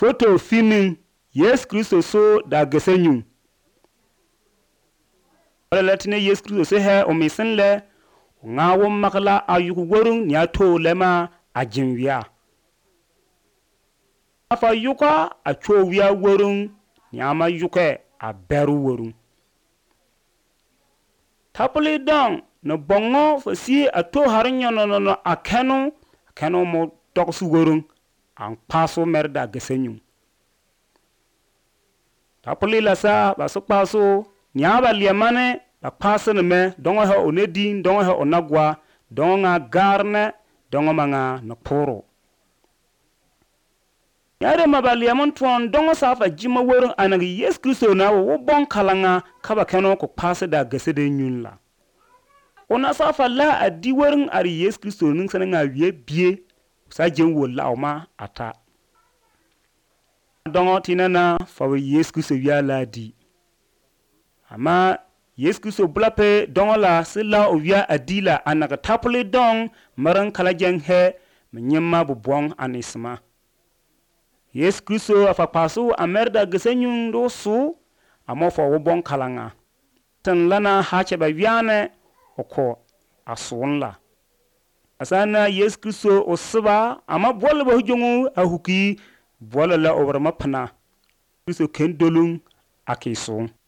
foto finin Yesu Kristo so da gesenyu latine Yesu Kristo se he o misin le nga wo makla ayugo worun nya to lema ajinwiya afa yuka a cho wiya worun nya ma yuke a beru worun tapuli don no bongo fo si a to harinyo no akeno mo toksu worun an paso merda gesenyu tapuli la sa ba so paso nya ba liamane ba paso ne me dongo he onedi dongo he onagwa dongo nga garne dongo manga no poro yare mabaliamon tuon dongo safa jima worun anagi Yesu Kristo na wo bon kalanga kaba keno ko paso da gesede nyunla ona safa la adi worun ari Yesu Kristo nin sananga wie bie sa jen wo lauma ata dongo tinana fa Yesu Kristo wiya la di ama Yesu Kristo blape dongo la sila o wiya adila anaga tapule dong maran kala jen he menyema bubong anisma Yesu Kristo afa pasu amerda gesenyun do su amofo wo bon kalanga tan lana hache ba wiane oko asunla asana Yesu Kristo osba ama bol ba hujongu ahuki bola la over mapana Kristo ken dolung akiso